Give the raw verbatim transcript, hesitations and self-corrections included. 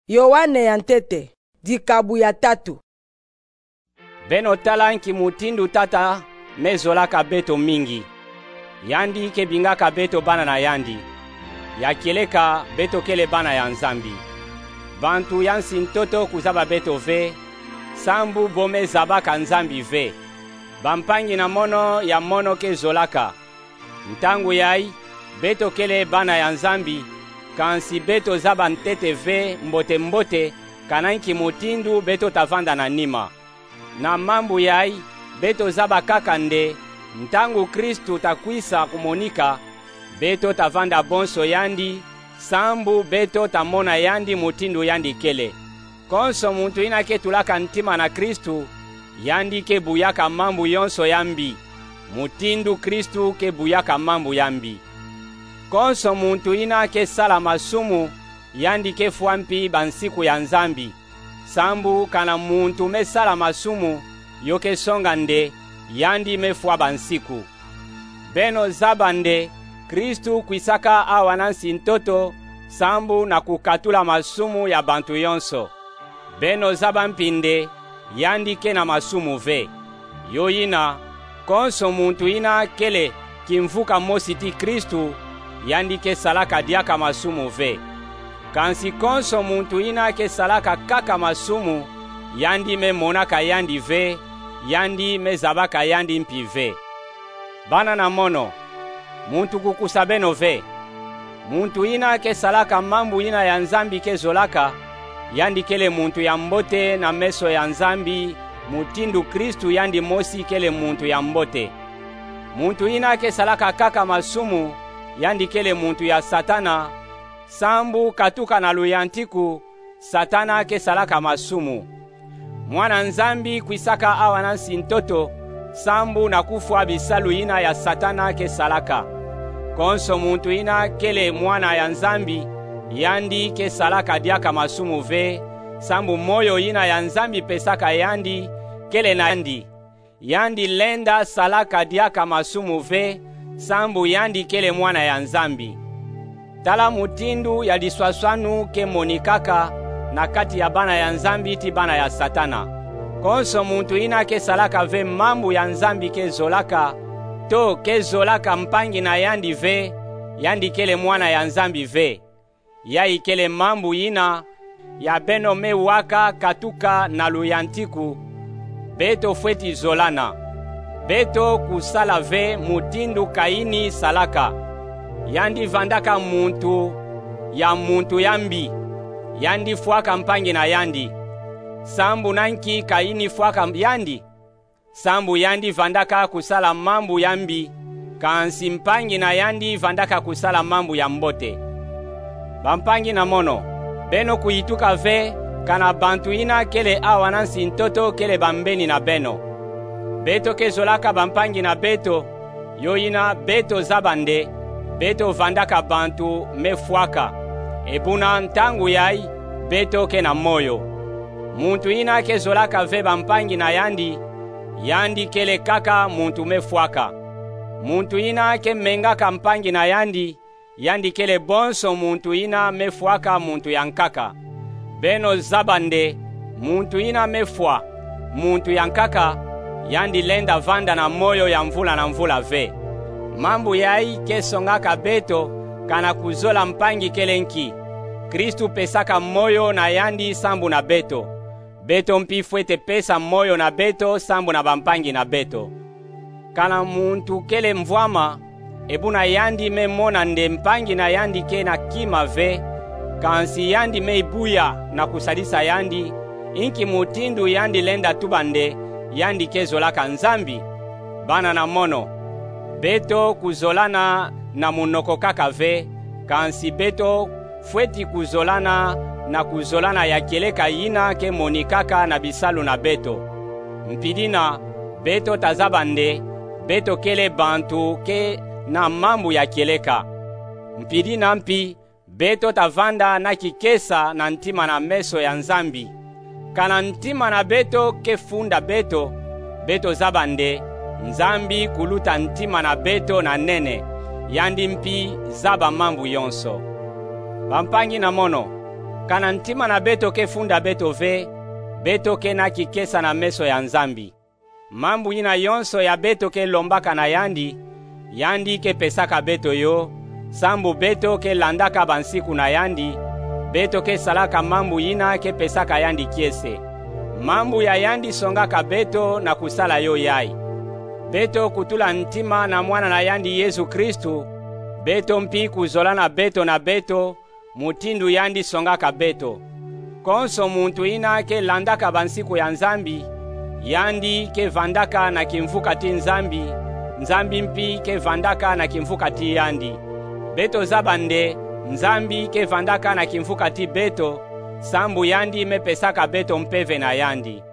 Yohane ya ntete dikabu ya tatu. Beno tala nki mutindu tata mezolaka beto mingi. Yandi ke bingaka beto bana na yandi. Yakeleka beto kele bana ya nzambi. Bantu yansi ntoto kuzaba beto ve. Sambu bome zabaka nzambi ve. Bampangi na mono ya mono ke zolaka. Ntangu yai beto kele bana ya nzambi. Kansi beto zaba ntete ve mbote mbote kananki mutindu beto tavanda na nima. Na mambu yai beto zaba kakande ntangu Kristu takwisa kumonika beto tavanda bonso yandi sambu beto tamona yandi mutindu yandi kele. Konso muntu inake tulaka ntima na Kristu yandi ke buyaka mambu yonso yambi mutindu Kristu ke buyaka mambu yambi. Konso muntu ina ke sala masumu yandi ke fuampi bansiku ya nzambi sambu kana muntu me sala masumu yoke songa nde yandi me fua bansiku. Beno zabande Kristu kwisaka awanansi ntoto sambu na kukatula masumu ya bantu yonso. Beno zabampinde yandi ke na masumu ve. Yo ina konso muntu ina kele kimvuka mositi Kristu yandi ke salaka diaka masumu ve. Kansi konso muntu ina ke salaka kaka masumu yandi me monaka yandi ve yandi me zabaka yandi mpi ve. Bana na mono muntu kukusa beno ve. Muntu ina ke salaka mambu ina ya nzambi ke zolaka yandi kele muntu ya mbote na meso ya nzambi mutindu Kristu yandi mosi kele muntu ya mbote. Muntu ina ke salaka kaka masumu yandi kele muntu ya satana sambu katuka na luyantiku satana ke salaka masumu. Mwana nzambi kwisaka awanansi ntoto sambu na kufua bisalu ina ya satana ke salaka. Konso muntu ina kele mwana ya nzambi yandi ke salaka diaka masumu ve sambu moyo ina ya nzambi pesaka yandi kele na yandi yandi lenda salaka diaka masumu ve sambu yandi kele mwana ya nzambi. Tala mutindu ya liswaswanu ke monikaka na kati ya bana ya nzambi ti bana ya satana. Konso muntu ina ke salaka ve mambu ya nzambi ke zolaka to ke zolaka mpangi na yandi ve yandi kele mwana ya nzambi ve. Yai kele mambu ina ya beno me waka katuka na luyantiku beto fweti zolana. Beto kusala ve mutindu kaini salaka yandi vandaka muntu ya muntu yambi yandi fuaka mpangi na yandi sambu nanki kaini fuaka yandi sambu yandi vandaka kusala mambu yambi kansi mpangi na yandi vandaka kusala mambu ya mbote. Bampangi na mono beno kuituka ve kana bantu ina kele awanansi ntoto kele bambeni na beno. Beto ke zolaka bampangi na beto yo ina beto zabande beto vandaka bantu mefuaka ebuna ntangu yai beto ke na moyo. Muntu ina ke zolaka ve bampangi na yandi yandi kele kaka muntu mefuaka. Muntu ina ke mengaka mpangi na yandi yandi kele bonso muntu ina mefuaka muntu yankaka. Beno zabande muntu ina mefua muntu yankaka yandi lenda vanda na moyo ya mvula na mvula ve. Mambu yai kesongaka beto kana kuzola mpangi kelenki. Kristu pesaka moyo na yandi sambu na beto. Beto mpi fwete pesa moyo na beto sambu na bampangi na beto. Kana muntu kele mvwama ebuna yandi me mona nde mpangi na yandi ke na kima ve. Kansi yandi me ibuya na kusalisa yandi inki mutindu yandi lenda tubande yandi kezolaka nzambi. Bana na mono beto kuzolana na munoko kaka ve kansi beto fweti kuzolana na kuzolana ya keleka yina ke monikaka na bisalu na beto. Mpidina beto tazabande beto kele bantu ke na mambu ya keleka. Mpidina mpi beto tavanda na kikesa na ntima na meso ya nzambi. Kana ntima na beto ke funda beto beto zabande nzambi kuluta ntima na beto na nene yandi mpi zaba mambu yonso. Bampangi na mono kana ntima na beto ke funda beto ve, beto ke na kikesa na meso ya Nzambi. Mambu yina yonso ya beto ke lombaka na yandi, yandi ke pesaka beto yo, sambu beto ke landaka bansiku na yandi, beto ke salaka mambu yina ke pesaka yandi kiese. Mambu ya yandi songaka beto na kusala yo yai. Beto kutula ntima na mwana na yandi Yesu Kristu, beto mpi kuzola na beto na beto, mutindu yandi songaka beto. Konso muntu ina ke landaka bansiku ya Nzambi, yandi ke vandaka na kimvuka ti Nzambi, Nzambi mpi ke vandaka na kimvuka ti yandi. Beto zabande, Nzambi ke vandaka na kimvuka ti beto, sambu yandi mepesaka beto mpeve na yandi.